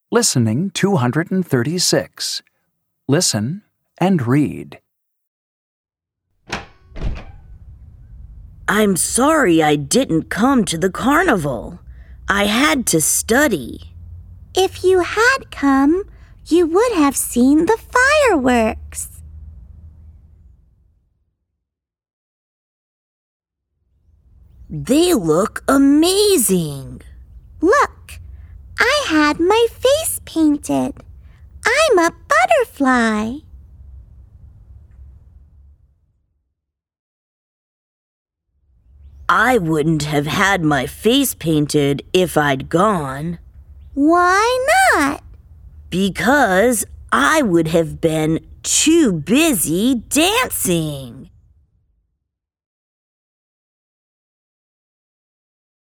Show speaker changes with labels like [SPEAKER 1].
[SPEAKER 1] Listening 236. Listen and read.
[SPEAKER 2] I'm sorry I didn't come to the carnival. I had to study.
[SPEAKER 3] If you had come, you would have seen the fireworks.
[SPEAKER 2] They look amazing.
[SPEAKER 3] Look, I had my face painted. I'm a butterfly.
[SPEAKER 2] I wouldn't have had my face painted if I'd gone.
[SPEAKER 3] Why not?
[SPEAKER 2] Because I would have been too busy dancing.